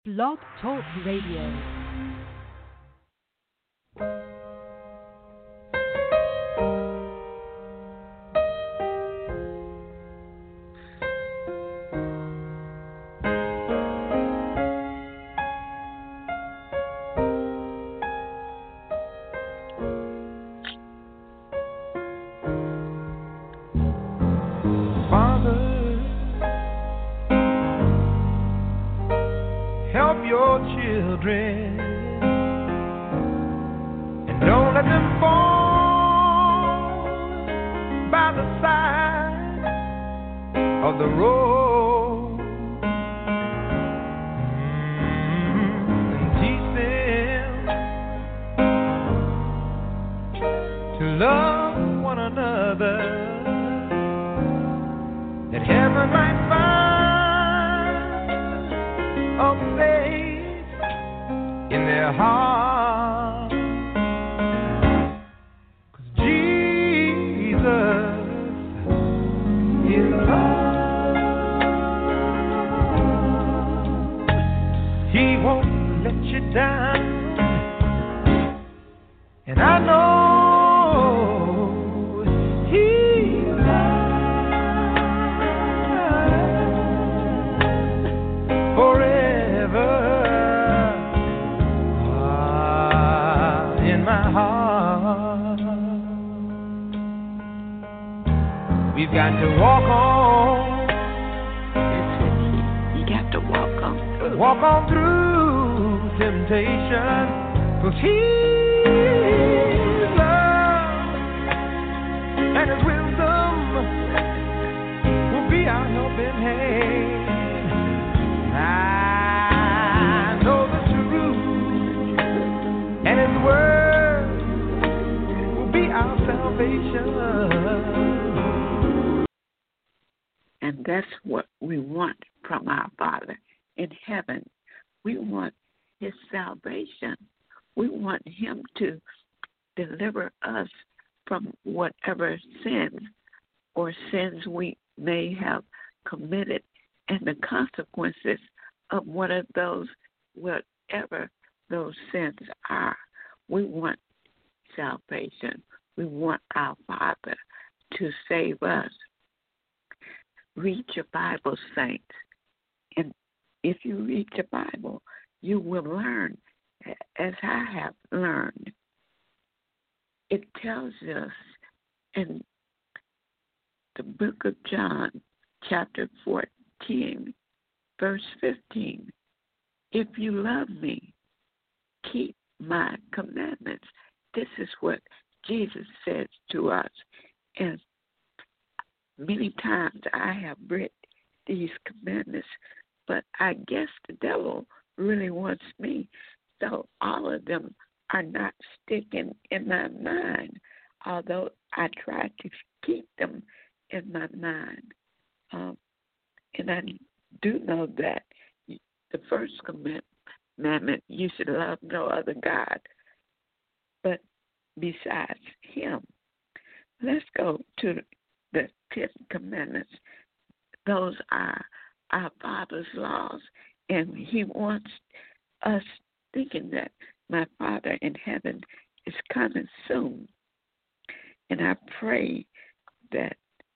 Blog Talk Radio. And that's what we want from our Father in heaven. We want His salvation. We want Him to deliver us from whatever sins or sins we may have committed and the consequences of whatever those sins are. We want salvation. We want our Father to save us. Read your Bible, saints. And if you read your Bible, you will learn, as I have learned. It tells us in the book of John, chapter 14, verse 15, if you love me, keep my commandments. This is what Jesus says to us. And many times I have read these commandments, but I guess the devil really wants me, so all of them are not sticking in my mind, although I try to keep them in my mind. And I do know that the first commandment, you should love no other God but besides Him. Let's go to the 10 commandments. Those are our Father's laws, and He wants us thinking that my Father in heaven is coming soon. And I pray that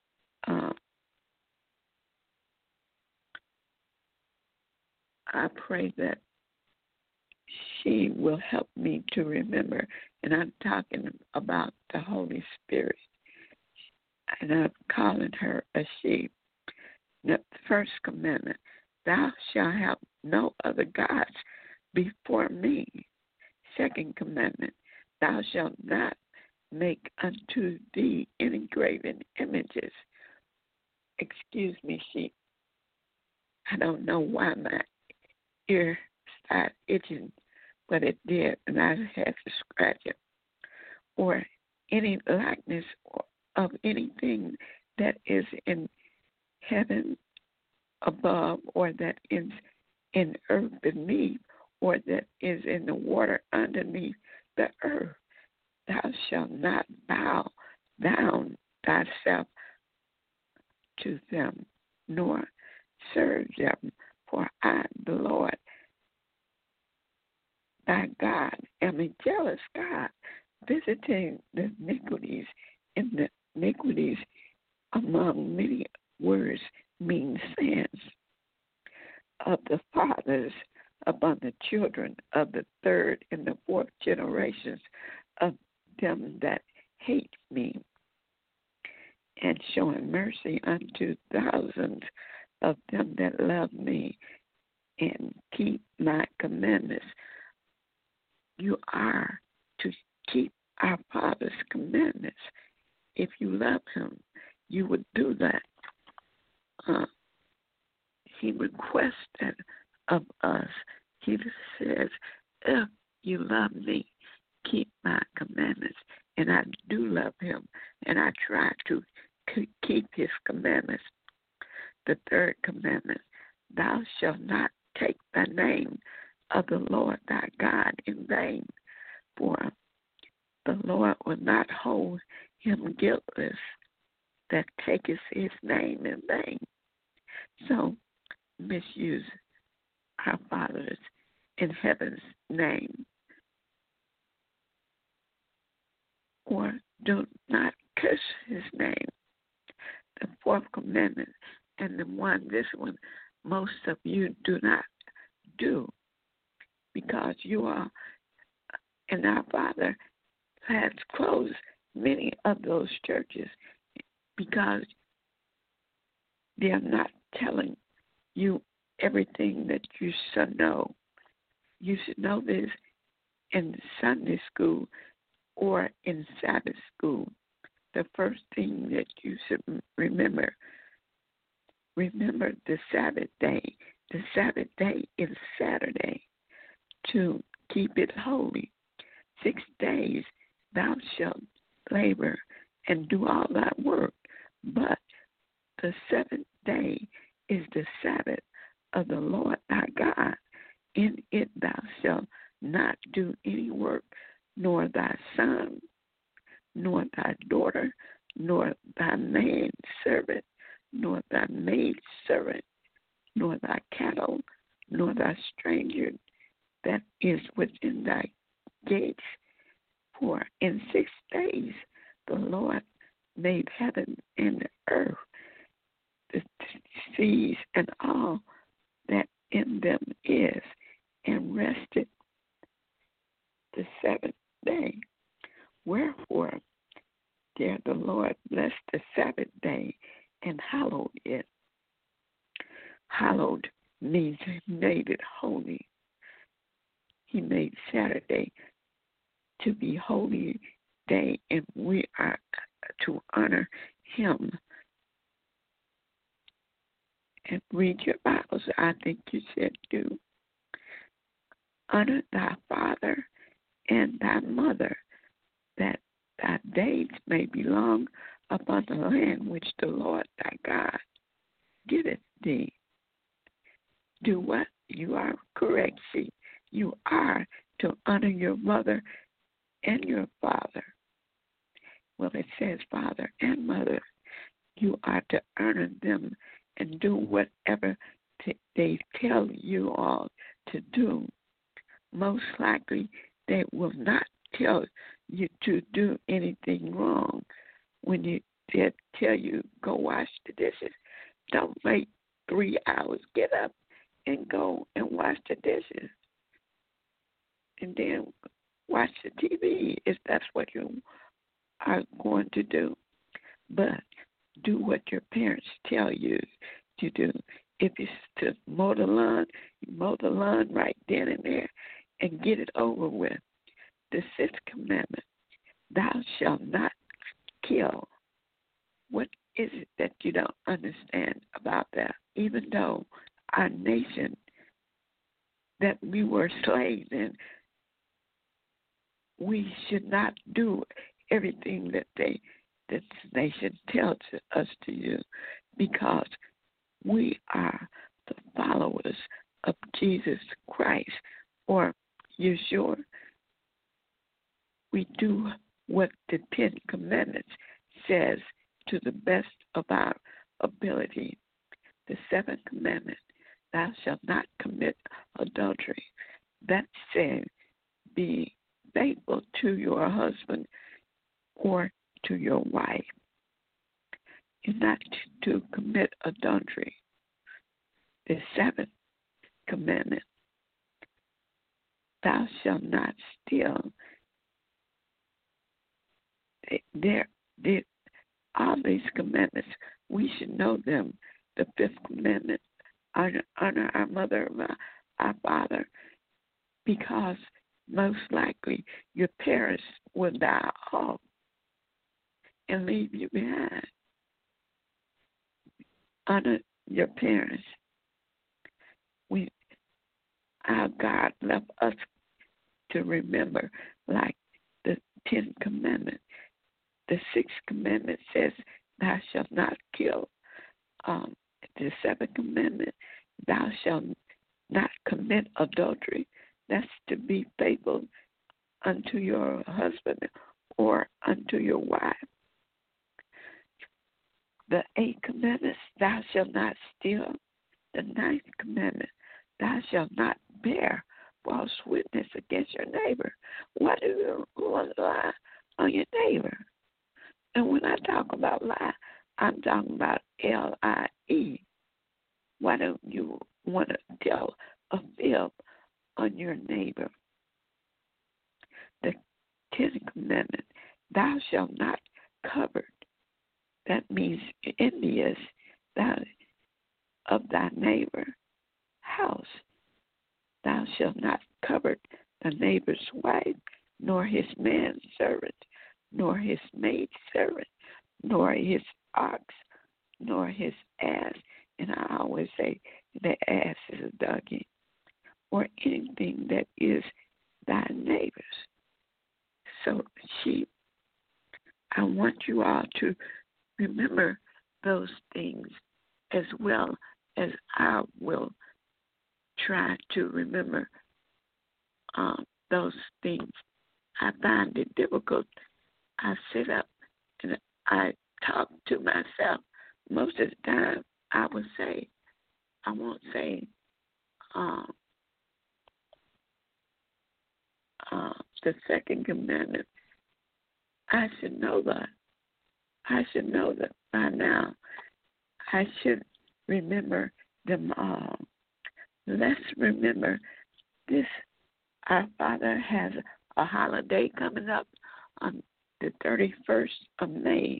she will help me to remember. And I'm talking about the Holy Spirit. And I'm calling her a she. The first commandment, thou shalt have no other gods before me. Second commandment, thou shalt not make unto thee any graven images. Excuse me, sheep. I don't know why my ear started itching, but it did, and I had to scratch it. Or any likeness of anything that is in heaven above, or that is in earth beneath, or that is in the water underneath the earth. Thou shalt not bow down thyself to them, nor serve them, for I, the Lord, thy God am a jealous God, visiting the iniquities, and the iniquities among many words mean sins of the fathers upon the children of the third and the fourth generations of them that hate me, and showing mercy unto thousands of them that love me and keep my commandments. You are to keep our Father's commandments. If you love him, you would do that. He requested of us. He says, if you love me, keep my commandments. And I do love him, and I try to keep his commandments. The third commandment, thou shalt not take the name of the Lord thy God in vain, for the Lord will not hold him guiltless that taketh his name in vain. So, misuse our Father's in heaven's name, or do not curse his name. The fourth commandment, and this one, most of you do not do, because you are, and our Father has closed many of those churches because they are not telling you everything that you should know. You should know this in Sunday school or in Sabbath school. The first thing that you should remember the Sabbath day. The Sabbath day is Saturday, to keep it holy. 6 days thou shalt labor and do all thy work, but the seventh day is the Sabbath of the Lord thy God. In it thou shalt not do any work, nor thy son, nor thy daughter, nor thy maidservant, nor thy maidservant, nor thy cattle, nor thy stranger that is within thy gates. For in 6 days the Lord made heaven and the earth, the seas, and all that in them is, and rested the seventh day. Wherefore, there the Lord blessed the Sabbath day and hallowed it. Hallowed means he made it holy. He made Saturday to be holy day, and we are to honor him. And read your Bibles. I think you said do. Honor thy father and thy mother, that thy days may be long upon the land which the Lord thy God giveth thee. Do what? You are correct. See, you are to honor your mother and your father. Well, it says father and mother. You are to honor them and do whatever they tell you all to do. Most likely, they will not tell you to do anything wrong. When they tell you, go wash the dishes, don't wait 3 hours. Get up and go and wash the dishes. And then watch the TV if that's what you are going to do. But do what your parents tell you to do. If it's to mow the lawn, you mow the lawn right then and there and get it over with. The sixth commandment, thou shalt not kill. What is it that you don't understand about that? Even though our nation that we were slaves in, we should not do everything that this nation tells us to do, because we are the followers of Jesus Christ, or Yeshua. We do what the 10 Commandments says to the best of our ability. The seventh commandment, thou shalt not commit adultery. That says be faithful to your husband or to your wife. You're not to commit adultery. The seventh commandment, thou shalt not steal. All these commandments, we should know them. The fifth commandment, honor our mother and our father, because most likely your parents will die off and leave you behind. Honor your parents. Our God left us to remember, like the 10th commandment. The 6th commandment says, thou shalt not kill. The 7th commandment, thou shalt not commit adultery. That's to be faithful unto your husband or unto your wife. The 8th commandment, thou shalt not steal. The 9th commandment, thou shalt not bear false witness against your neighbor. Why do you want to lie on your neighbor? And when I talk about lie, I'm talking about L-I-E. Why don't you want to tell a fib on your neighbor? The 10th commandment, thou shalt not covet. That means envious of thy neighbor house. Thou shalt not covet the neighbor's wife, nor his manservant, nor his maidservant, nor his ox, nor his ass. And I always say the ass is a donkey, or anything that is thy neighbor's. So sheep, I want you all to remember those things as well as I will try to remember those things. I find it difficult. I sit up and I talk to myself. Most of the time, I won't say the second commandment. I should know that. I should know that by now. I should remember them all. Let's remember this. Our Father has a holiday coming up on the 31st of May,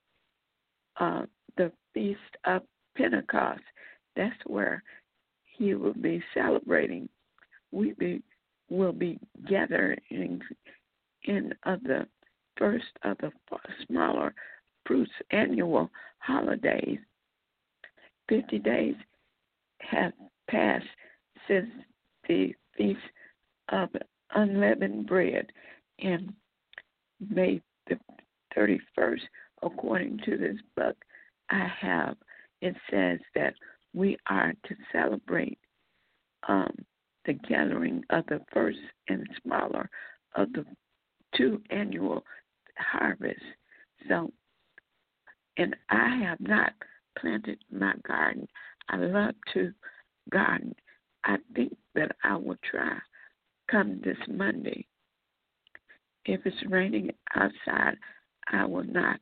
the Feast of Pentecost. That's where he will be celebrating. We will be gathering in the first of the smaller fruits annual holidays. 50 days have passed since the Feast of Unleavened Bread, and May the 31st, according to this book I have, it says that we are to celebrate the gathering of the first and smaller of the 2 annual harvests. So, and I have not planted my garden. I love to garden. I think that I will try come this Monday. If it's raining outside, I will not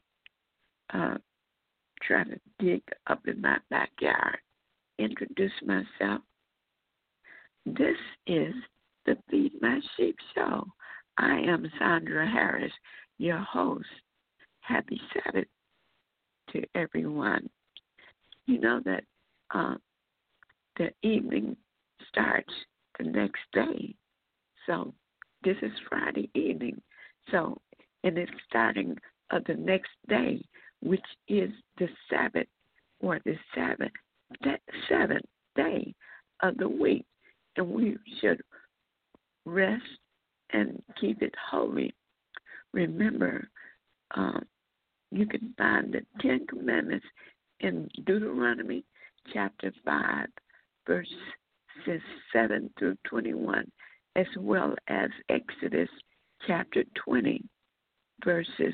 try to dig up in my backyard. Introduce myself. This is the Feed My Sheep show. I am Sandra Harris, your host. Happy Sabbath to everyone. You know that the evening starts the next day. So this is Friday evening. So, and it's starting of the next day, which is the Sabbath, or the seventh day of the week. And we should rest and keep it holy. Remember, you can find the 10 Commandments in Deuteronomy chapter 5, verses 7 through 21, as well as Exodus chapter 20, verses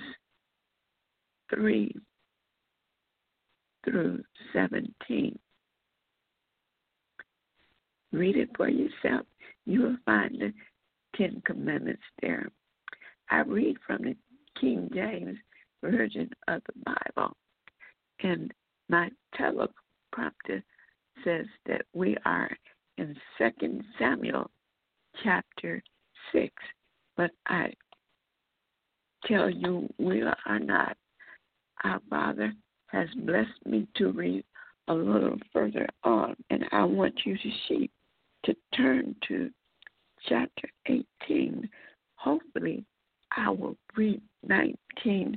3 through 17. Read it for yourself. You will find Ten Commandments there. I read from the King James Version of the Bible, and my teleprompter says that we are in 2 Samuel chapter 6, but I tell you we are not. Our Father has blessed me to read a little further on, and I want you to turn to chapter 18. Hopefully, I will read 19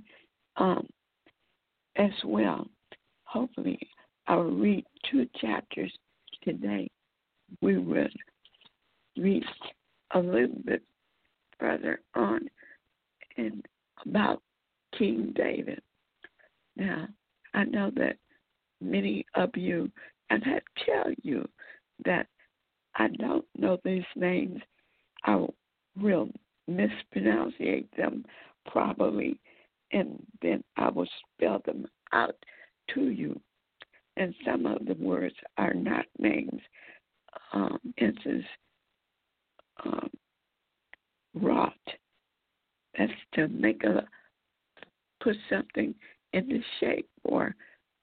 as well. Hopefully, I will read 2 chapters today. We will read a little bit further on and about King David. Now, I know that many of you, and I tell you that I don't know these names. I will mispronounce them probably, and then I will spell them out to you. And some of the words are not names. Instance, rot. That's to put something in the shape, or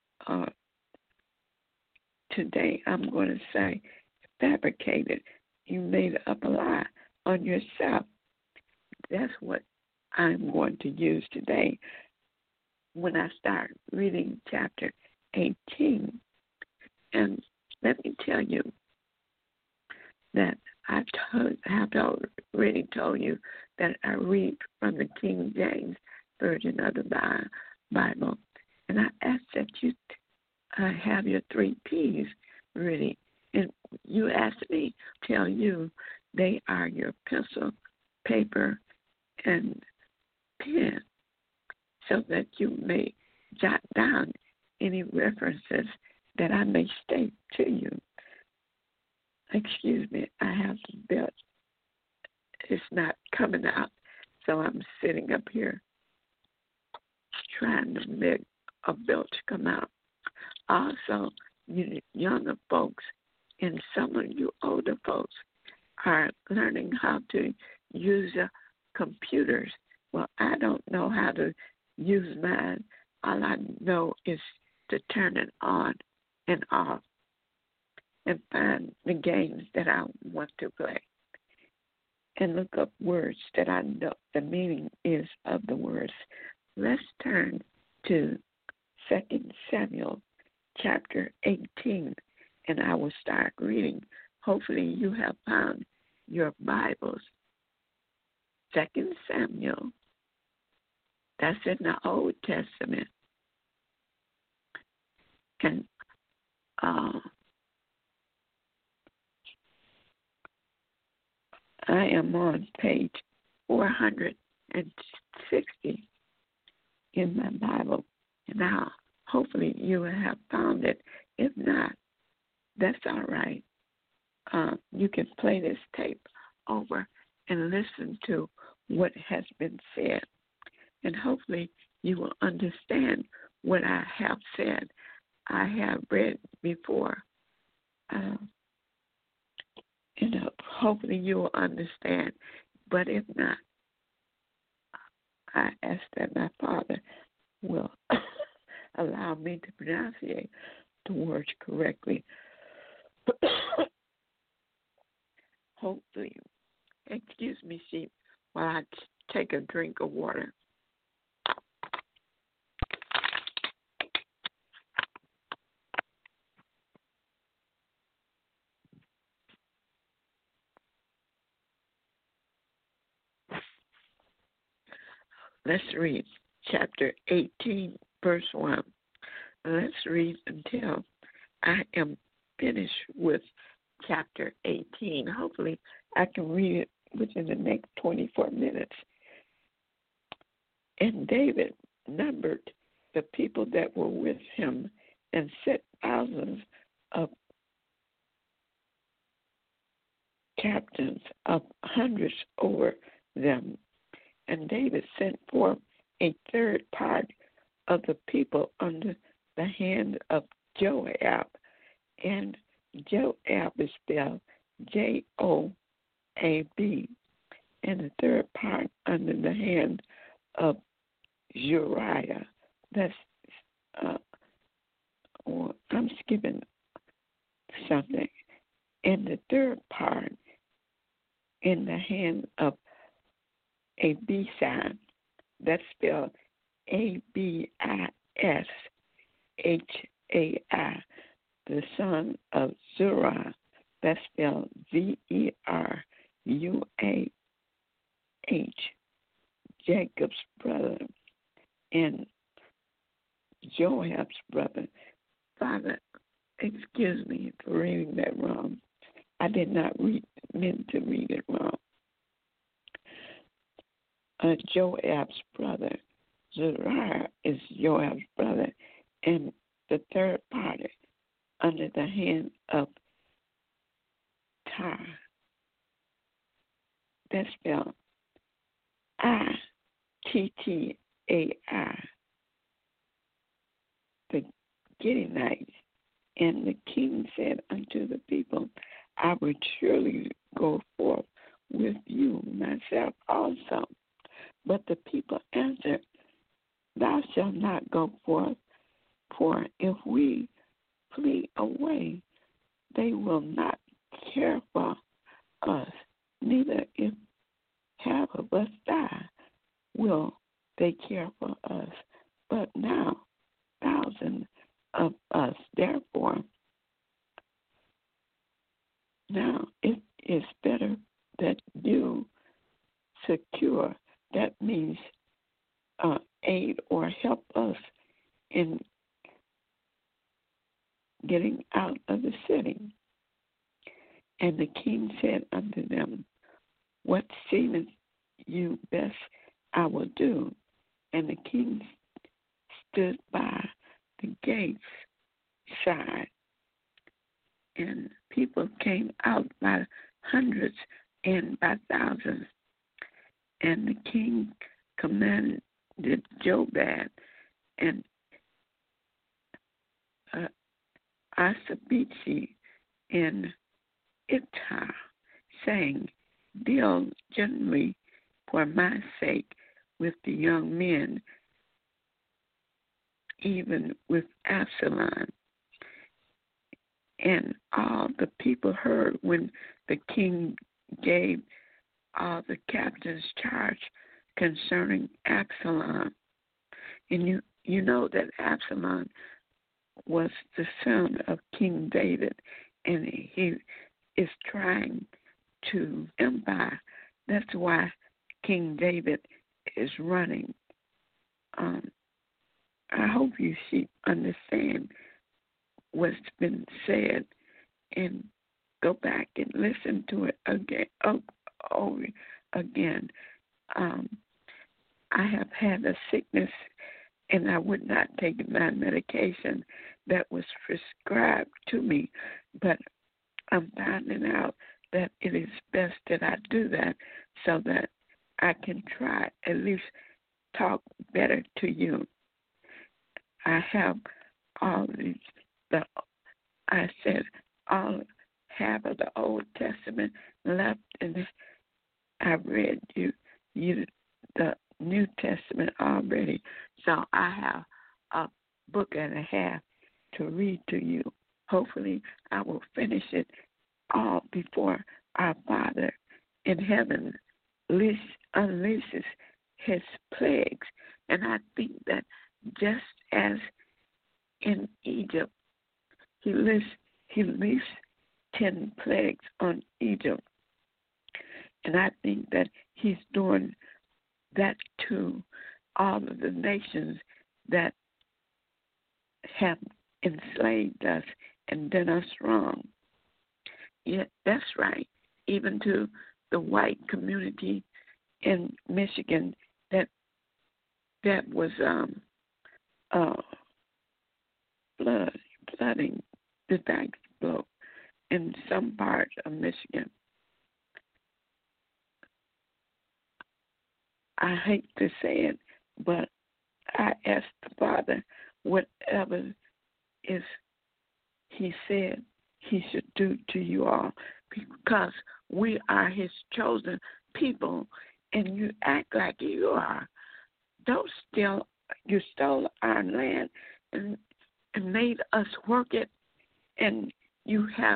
today I'm going to say fabricated. You made up a lie on yourself. That's what I'm going to use today when I start reading chapter 18. And let me tell you that I have already told you that I read from the King James Version of the Bible. And I ask that you have your 3 P's ready. And you asked me to tell you they are your pencil, paper, and pen, so that you may jot down any references that I may state to you. Excuse me, I have the belt. It's not coming out, so I'm sitting up here trying to make a belt to come out. Also, you younger folks and some of you older folks are learning how to use computers. Well, I don't know how to use mine. All I know is to turn it on and off and find the games that I want to play and look up words that I know the meaning is of the words. Let's turn to 2 Samuel chapter 18, and I will start reading. Hopefully you have found your Bibles. 2 Samuel, that's in the Old Testament. And I am on page 460 in my Bible. And now, hopefully you have found it. If not, that's all right. You can play this tape over and listen to what has been said. And hopefully you will understand what I have said. I have read before. Hopefully you will understand. But if not, I ask that my Father will allow me to pronounce the words correctly. Hopefully. Excuse me, sheep, while I take a drink of water. Let's read chapter 18, verse 1. Let's read until I am finished with chapter 18. Hopefully, I can read it within the next 24 minutes. And David numbered the people that were with him and set thousands of captains of hundreds over them. And David sent forth a third part of the people under the hand of Joab. And Joab is spelled Joab. and the third part under the hand of Uriah. That's, I'm skipping something. And the third part in the hand of Abishai. That's spelled Abishai, the son of Zerah. That's spelled Zeruah, Jacob's brother, and Joab's brother. Father, excuse me for reading that wrong. I did not meant to read it wrong. Joab's brother. Zerah is Joab's brother, and the third party under the hand of Tar. That's spelled Ittai, the Gideonites. And the king said unto the people, I will surely go forth with you myself also. But the people answered, Thou shalt not go forth, for if we flee away, they will not care for us, neither if half of us die, will they care for us. But now, thousands of us, therefore, now it is better that you secure, that means aid or help us in getting out of the city. And the king said unto them, What seemeth you best I will do. And the king stood by the gates side, and people came out by hundreds and by thousands. And the king commanded Jobab and Asabichi and Ittai, saying, Deal gently for my sake with the young men, even with Absalom. And all the people heard when the king gave all the captains charge concerning Absalom. And you know that Absalom was the son of King David, and he is trying to empire. That's why King David is running. I hope you understand what's been said and go back and listen to it again. Over again. I have had a sickness, and I would not take my medication that was prescribed to me, but I'm finding out that it is best that I do that so that I can try at least talk better to you. I have all these, all half of the Old Testament left, and I've read you the New Testament already, so I have a book and a half to read to you. Hopefully, I will finish it all before our Father in heaven unleashes his plagues. And I think that just as in Egypt, he leased 10 plagues on Egypt. And I think that he's doing that to all of the nations that have enslaved us and done us wrong. Yeah, that's right. Even to the white community in Michigan that was flooding the dikes broke in some parts of Michigan. I hate to say it, but I asked the Father whatever is he said he should do to you all, because we are his chosen people and you act like you are. You stole our land and made us work it, and you have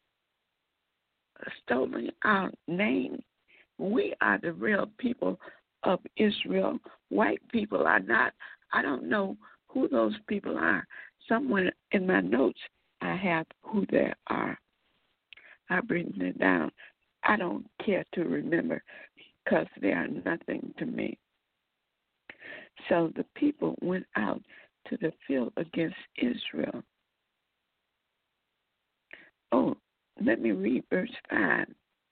stolen our name. We are the real people of Israel. White people are not. I don't know who those people are. Somewhere in my notes, I have who they are. I've written it down. I don't care to remember because they are nothing to me. So the people went out to the field against Israel. Oh, let me read verse 5.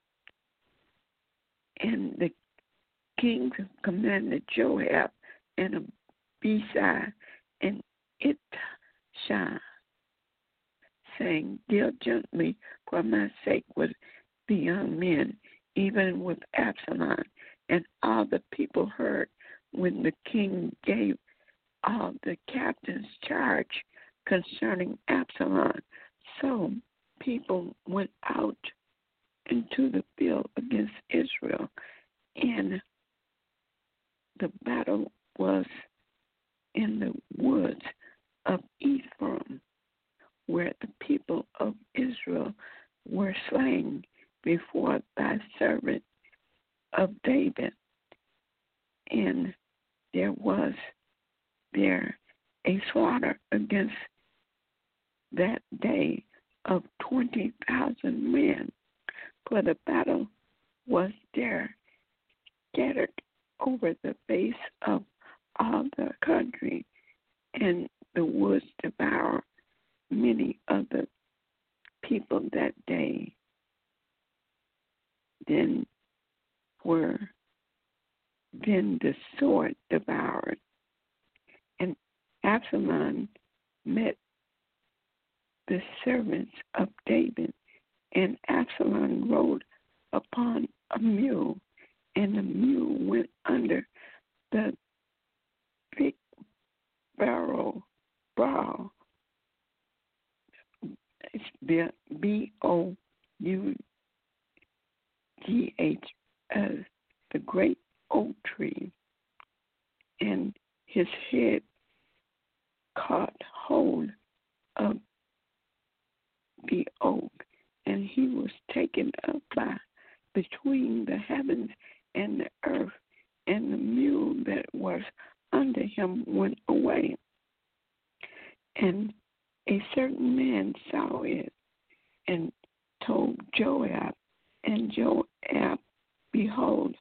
And the king commanded Joab and Abishai and Itshai, saying, deal gently for my sake with the young men, even with Absalom. And all the people heard when the king gave all the captains charge concerning Absalom. So people went out into the field against Israel, and the battle was in the woods of Ephraim, where the people of Israel were slain before thy servant of David. And there was there a slaughter against that day of 20,000 men, for the battle was there scattered over the face of all the country, and the woods devoured many of the people that day. Then the sword devoured, and Absalom met the servants of David, and Absalom rode upon a mule, and the mule went under the big barrel brow. It's Bough, the great oak tree, and his head caught hold of the oak, and he was taken up by between the heavens and the earth, and the mule that was under him went away. And a certain man saw it and told Joab, and Joab, behold,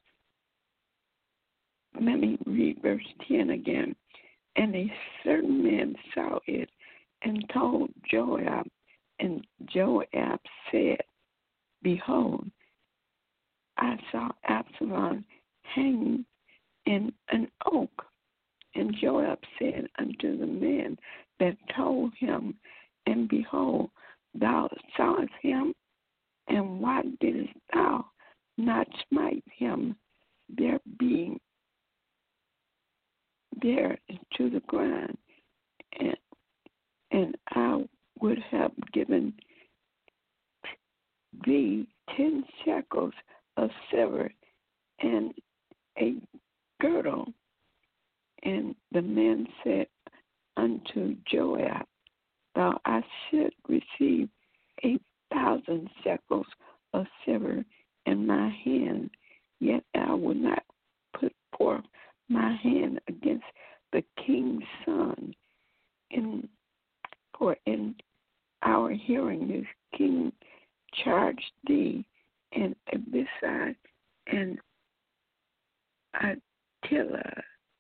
let me read verse 10 again. And a certain man saw it and told Joab, and Joab said, behold, I saw Absalom hanging in an oak. And Joab said unto the man that told him, and behold, thou sawest him, and why didst thou not smite him, there being there to the ground? And I would have given thee 10 shekels of silver and a girdle. And the man said unto Joab, though I should receive 8,000 shekels of silver in my hand, yet I will not put forth my hand against the king's son. For in our hearing the king charged thee and Abishai and Attila,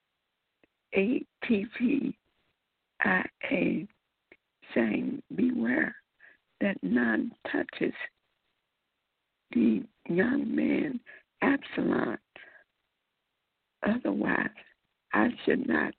ATPIA, saying, beware that none touches the young man Absalom, otherwise I should not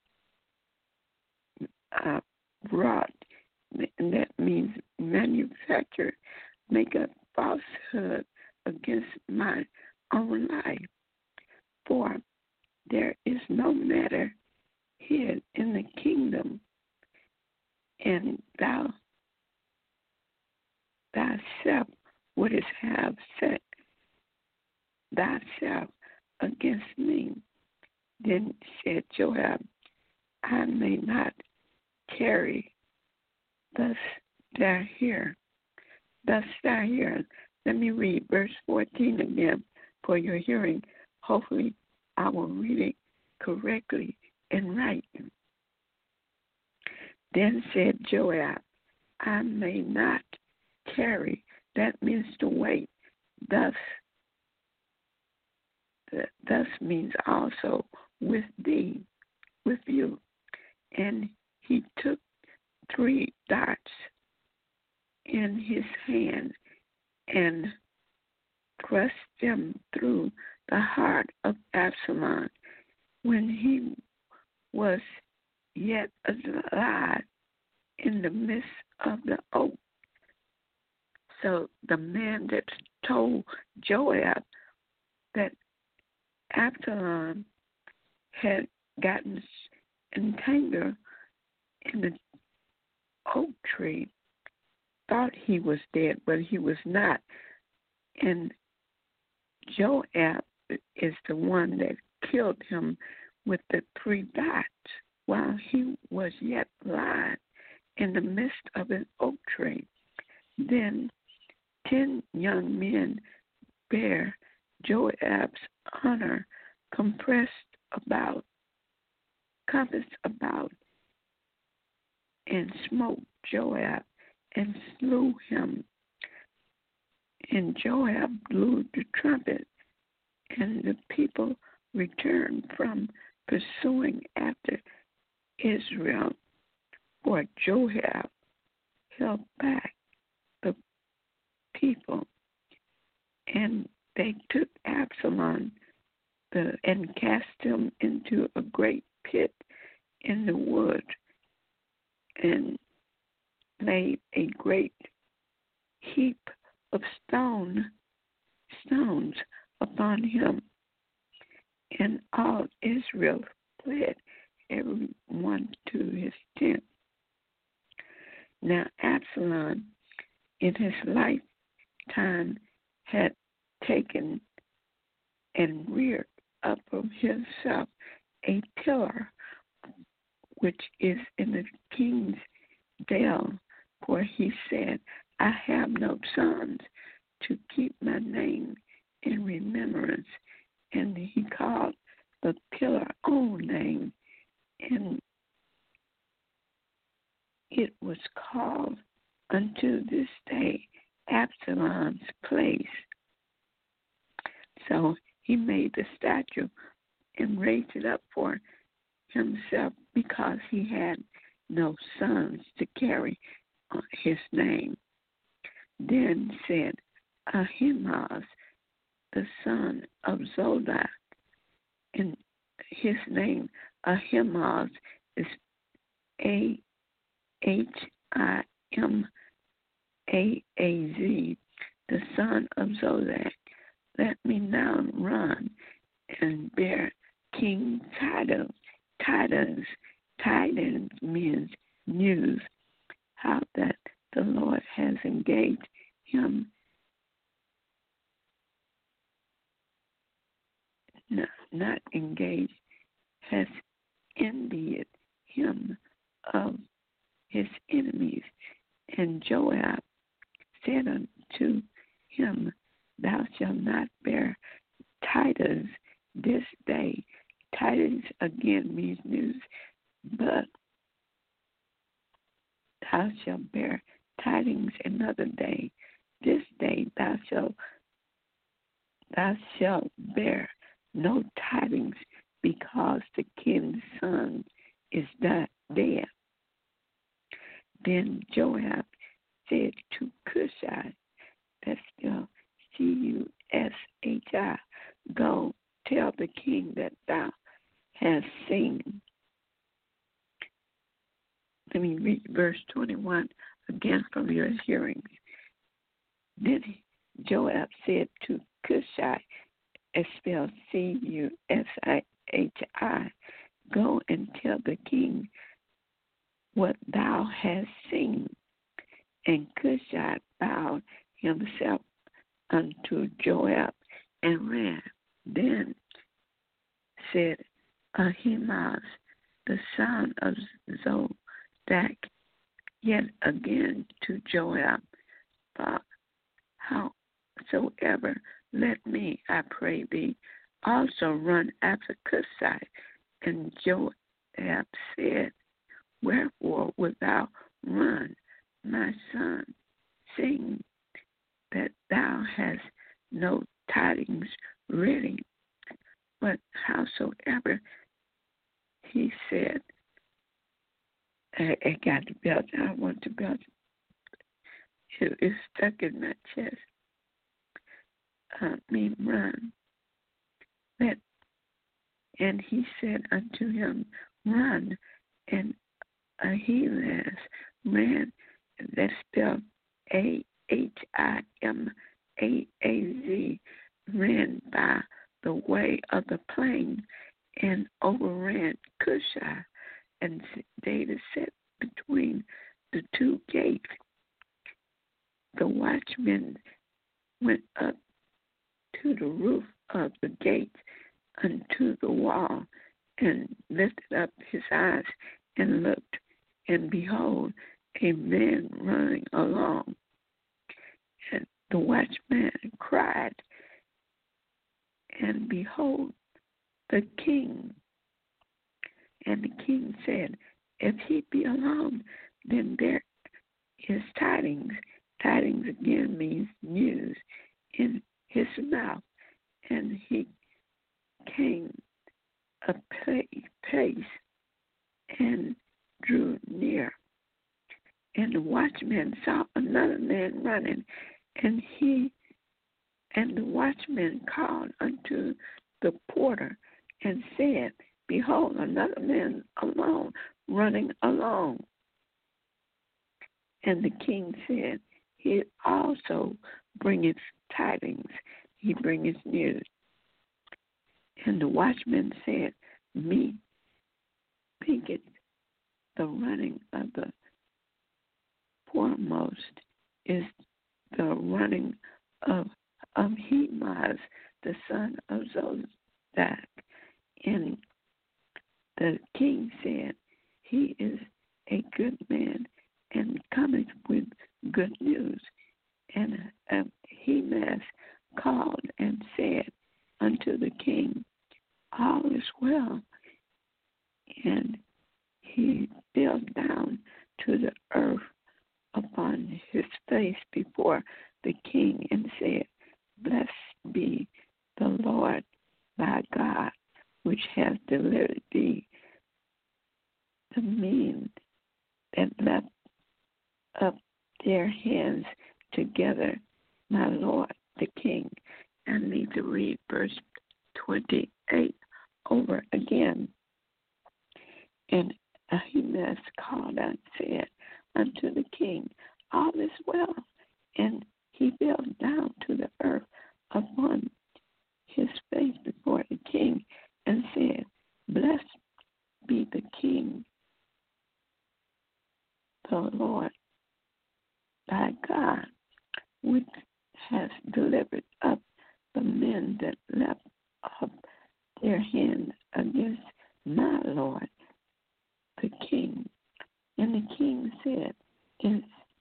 wrought, and that means manufacture, make a falsehood against my own life. For there is no matter hid in the kingdom, and thou thyself wouldst have set thyself against me? Then said Joab, I may not tarry. Thus thou hear. Let me read verse 14 again for your hearing. Hopefully I will read it correctly and right. Then said Joab, I may not tarry. That means to wait. Thus means also with thee, with you. And he took 3 darts in his hand and thrust them through the heart of Absalom when he was yet alive in the midst of the oak. So the man that told Joab that Absalom had gotten entangled in the oak tree thought he was dead, but he was not. And Joab is the one that killed him with the 3 darts while he was yet alive in the midst of an oak tree. Then 10 young men bear Joab's honor, compassed about, and smote Joab and slew him. And Joab blew the trumpet, and the people returned from pursuing after Israel, for Joab held back the people. And they took Absalom and cast him into a great pit in the wood, and laid a great heap of stones upon him. And all Israel fled, every one to his tent. Now Absalom in his lifetime had taken and reared up of himself a pillar, which is in the king's dale, for he said, I have no sons to keep my name in remembrance. And he called the pillar own name, and it was called unto this day Absalom's place. So he made the statue and raised it up for himself because he had no sons to carry his name. Then said Ahimaaz, the son of Zadok, and his name Ahimaaz is Ahimaaz, the son of Zadok. Let me now run and bear King tidings. Tidings means news, how that the Lord has engaged him. No, not engaged, has envied him of his enemies. And Joab said unto him, Thou shalt not bear tidings this day. Tidings again means news, but thou shalt bear tidings another day. This day thou shalt bear no tidings, because the king's son is not dead. Then Joab said to Cushai, that's spelled Cushi, go tell the king that thou hast seen. Let me read verse 21 again from your hearings. Then Joab said to Cushai, it's spelled Cushi, go and tell the king what thou hast seen. And Cushai bowed himself unto Joab and ran. Then said Ahimaaz, the son of Zodak, yet again to Joab, but howsoever, let me, I pray thee, also run after Cushai. And Joab said, wherefore wilt thou run, my son, seeing that thou hast no tidings ready? But howsoever, he said, I got the belt. I want the belt. It's stuck in my chest. Me run. And he said unto him, run. And Ahimaaz ran. That's spelled Ahimaaz, ran by the way of the plain and overran Cushai. And David sat between the two gates. The watchman went up to the roof of the gate unto the wall, and lifted up his eyes and looked, and behold, a man running along. And the watchman cried, and behold, the king. And the king said, if he be alone, then there is tidings. Tidings again means news in his mouth. And he came a pace and drew near. And the watchman saw another man running, and the watchman called unto the porter and said, behold, another man alone, running along. And the king said, he also bringeth tidings, he bringeth news. And the watchman said, me thinketh the running of the foremost is the running of Ahimaaz, the son of Zodak. And the king said, he is a good man and cometh with good news. And Ahimaaz called and said unto the king, all is well. And he fell down to the earth upon his face before the king and said, blessed be the Lord thy God, which hath delivered thee the men that left up their hands together, my Lord the king. I need to read verse 28 over again. And Ahimaaz called and said unto the king, all is well. And he fell down to the earth upon his face before the king and said, blessed be the king, the Lord thy God, which has delivered up the men that left up their hand against my Lord the king. And the king said, is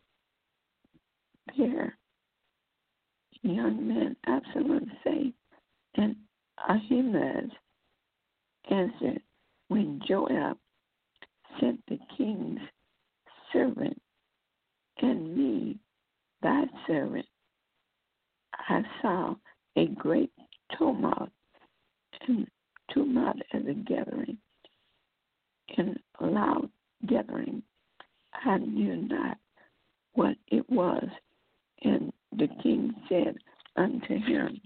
there young man Absalom safe? And Ahimaaz answered, when Joab sent the king's servant and me, thy servant, I saw a great tumult, and tumult as a gathering, and a loud gathering. I knew not what it was. And the king said unto him,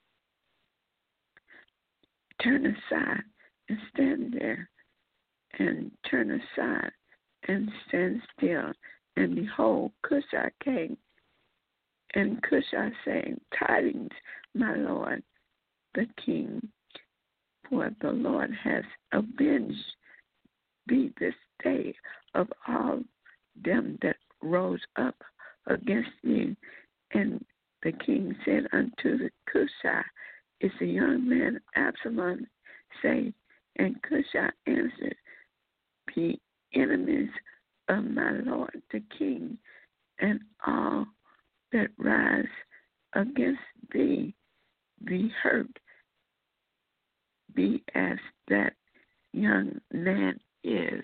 turn aside and stand there, and turn aside and stand still. And behold, Cushai came, and Cushai saying, tidings, my lord, the king, for the Lord has avenged thee this day of all them that rose up against you. And the king said unto the Cushai, is the young man Absalom say? And Cushai answered, be enemies of my lord the king, and all that rise against thee be hurt, be as that young man is.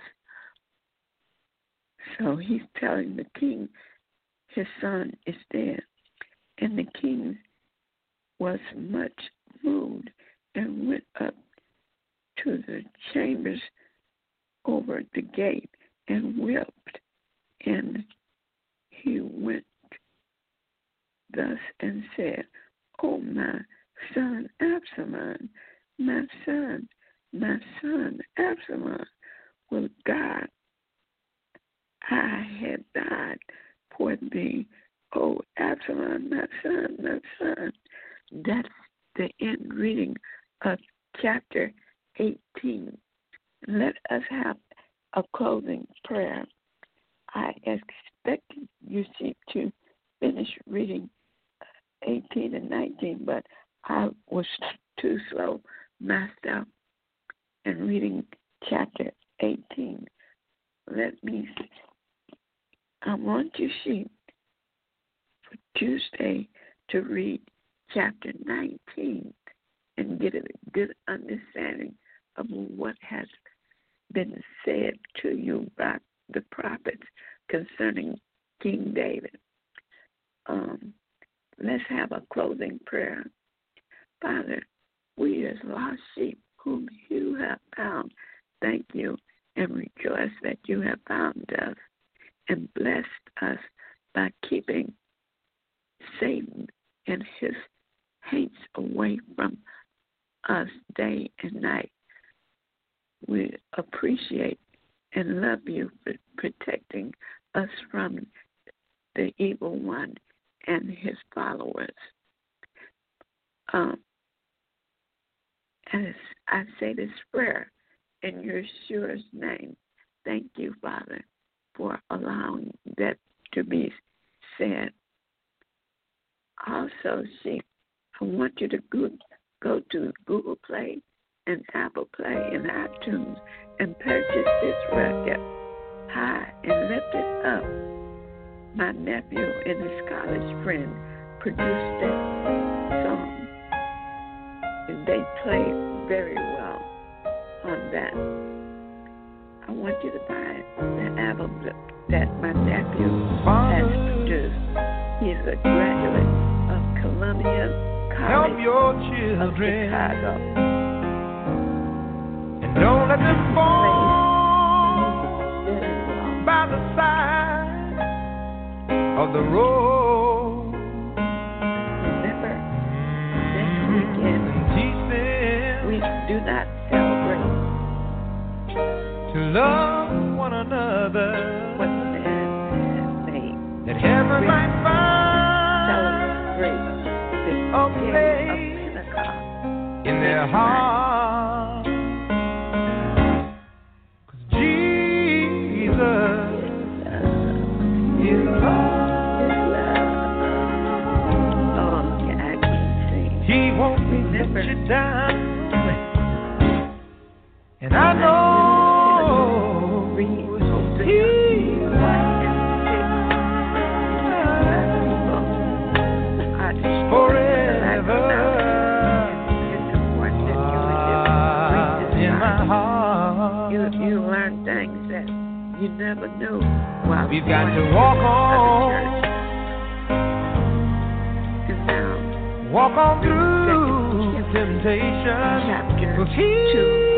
So he's telling the king his son is dead. And the king was much moved and went up to the chambers over the gate and wept. And he went thus and said, "Oh, my son Absalom, my son Absalom, will God I had died for thee, oh Absalom, my son." That's the end reading of chapter 18. Let us have a closing prayer. I expected you to finish reading 18 and 19, but I was too slow myself in reading chapter 18. I want you, for Tuesday to read chapter 19 and get a good understanding of what has been said to you by the prophets concerning King David. Let's have a closing prayer. Father, we as lost sheep whom you have found, thank you and rejoice that you have found us and blessed us by keeping Satan and his hates away from us day and night. We appreciate and love you for protecting us from the evil one and his followers. As I say this prayer in your surest name, thank you, Father, for allowing that to be said. Also, I want you to go to Google Play and Apple Play and iTunes and purchase this record, High and Lift It Up. My nephew and his college friend produced that song, and they played very well on that. I want you to buy the album that my nephew has produced. He's a graduate of Columbia College of Chicago. And don't let them fall by the side of the road. Remember, next weekend we do not celebrate to love one another. What the man has made. That heaven might Celebrate the a day of Pentecost in their heart. 'Cause Jesus is love. Oh, yeah, I can't sing. He won't let you down. And I know forever in my heart. You learn things that you never knew. We've got to walk on. And now, walk on through temptation. Chapter 'Cause 2, He's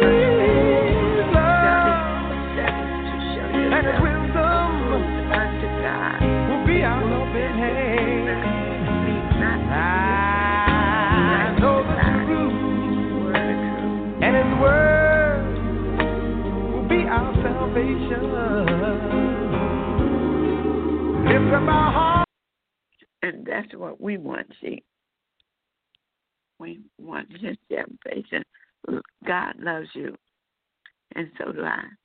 love and His wisdom unto God will be our open hand. I know the truth, and His word will be our salvation. Lift up our heart. And that's what we want, see. We want His salvation. God loves you, and so do I.